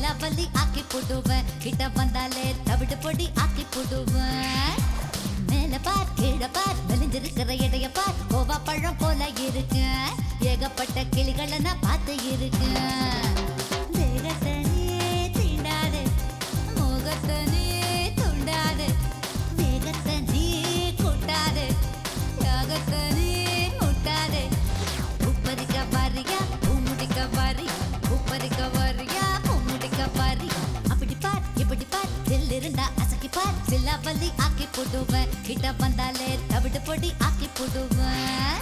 சில்லாவல்லி ஆக்கி போடுவேன். கிட்ட வந்தாலே தவிடு பொடி ஆக்கி போடுவேன். மேல பார் கீழே பார் மெலிஞ்சிருக்கிற இடைய பார் கோவா பழம் போல இருக்கு. ஏகப்பட்ட கிளிகளை நான் பார்த்து இருக்கேன். வேகத்தனே தீண்டாது மோகத்தனே துண்டாது வேகத்தனே கூட்டாது யாகத்தனே முட்டாது. உப்பரிக்க வாரியா பூமுடிக்க வாரி உப்பரிக்க வாரியா பூமுடிக்க வாரி. அப்படி பார் இப்படி பார் தில் இருந்தா அசக்கி பார் சில்லாவல்லி ஆக்கி போடுவேன். கிட்ட வந்தாலே தவிடு பொடி ஆக்கி போடுவேன்.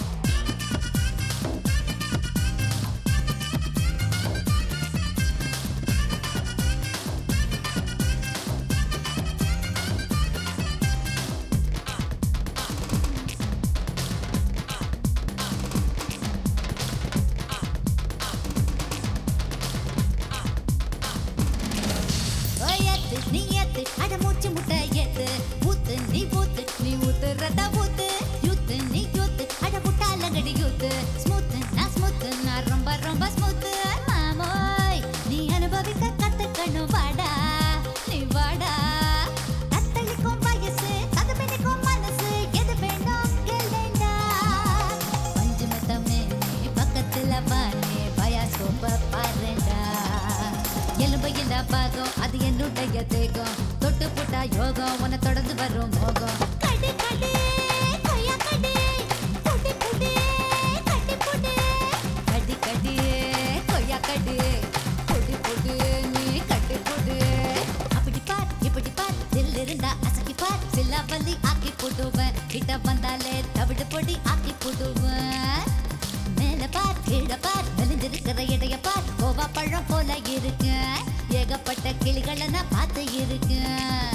நீ ஏத்து அட மூச்சு முட்டை ஏத்து ஊத்து நீ ஊத்து நீ ஊத்துறத ஊத்து யூத்து நீ யூத்து அட புட்டாலங்கடி யூத்து ஸ்மூத் நான் ரொம்ப ரொம்ப ஸ்மூத். மாமோய் நீ அனுபவிக்க கத்துக்கணும் வாடா நீ வாடா. தத்தளிக்கும் வயசு தகப்பனிக்கும் மனசு எது வேணும் கேளுடா. பஞ்சு மெத்தமே நீ பக்கத்துல வானே பயாஸ்கோப்ப பாருடா. எலும்பு இல்ல பாகம் அது என்னுடைய தேகம் தொட்டு போட்டா யோகம் உன்னை தொடர்ந்து வரும் மோகம். கடி கடி கொய்யா கடி புடி புடி கட்டி புடி கடி கடி கொய்யா கடி புடி புடி நீ கட்டி புடி. அப்படி பார் இப்படி பார் தில் இருந்தா அசக்கி பார் சில்லாவல்லி ஆக்கி போடுவேன். கிட்ட வந்தாலே தவிடு பொடி ஆக்கி போடுவேன். மேல பார் கீழே பார் மெலிஞ்சிருக்கிற இடைய பார் கோவா பழம் போல இருக்கு. ஏகப்பட்ட கிளிகளை நான் பார்த்து இருக்கேன்.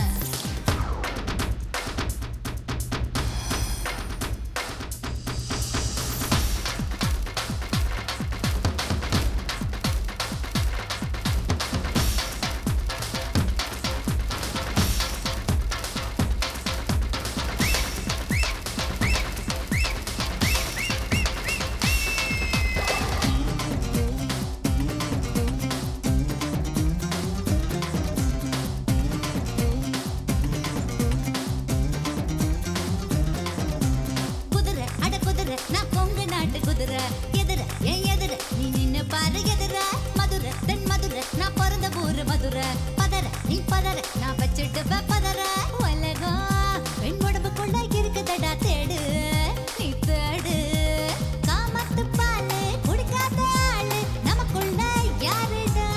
நான் பொங்கு நாட்டு குதிரை எதிர ஏன் எதிர நீ நின்னு பாரு எதிர. மதுரை தென் மதுரை நான் பிறந்த ஊரு மதுரை. பதற நீ பதற நான் வச்சுட்டு பதற. உலகம் பெண் உடம்புக்குள்ள இருக்குதடா தேடு நீ தேடு. காமத்து பாலு குடிக்காத ஆளு நமக்குள்ள யாருடா.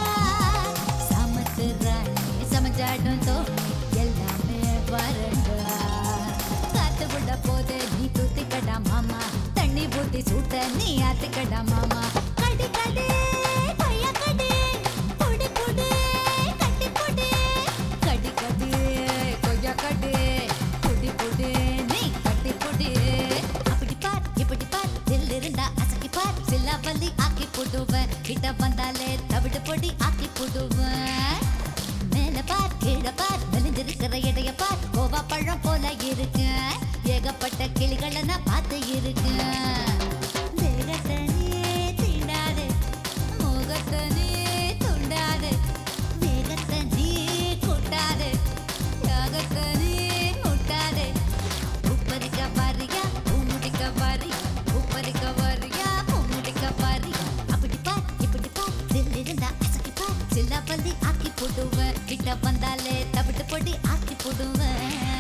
சமத்து ராணி சமஞ்சாடும் தோணி எல்லாமே வரண்டா. காத்து விட போது நீ தூத்திக்கடா மாமா தண்ணி ஊத்தி சூட்ட நீ ஆத்துக்கடா மாமா. கடி கடி கொய்யா கடி புடி புடி கட்டி புடி கடி கடி கொய்யா கடி புடி புடி நீ கட்டி புடி. அப்படி பார் இப்படி பார் தில் இருந்தா அசக்கி பார் சில்லாவல்லி ஆக்கி போடுவேன். கிட்ட வந்தாலே தவிடு பொடி ஆக்கி போடுவேன். மேல பார் கீழே பார் மெலிஞ்சிருக்கிற இடைய பார் கோவா பழம் போல இருக்கு. ஏகப்பட்ட கிளிகளை நான் பார்த்து இருக்கேன். வேகத்தனே தீண்டாது மோகத்தனே துண்டாது வேகத்தனே கூட்டாது யாகத்தனே முட்டாது. உப்பரிக்க வாரியா பூமுடிக்க வாரி உப்பரிக்க வாரியா பூமுடிக்க வாரி. அப்படி பார் இப்படி பார் தில் இருந்தா அசக்கி பார் சில்லாவல்லி ஆக்கி போடுவேன். கிட்ட வந்தாலே தவிட்டு பொடி ஆக்கி போடுவேன்.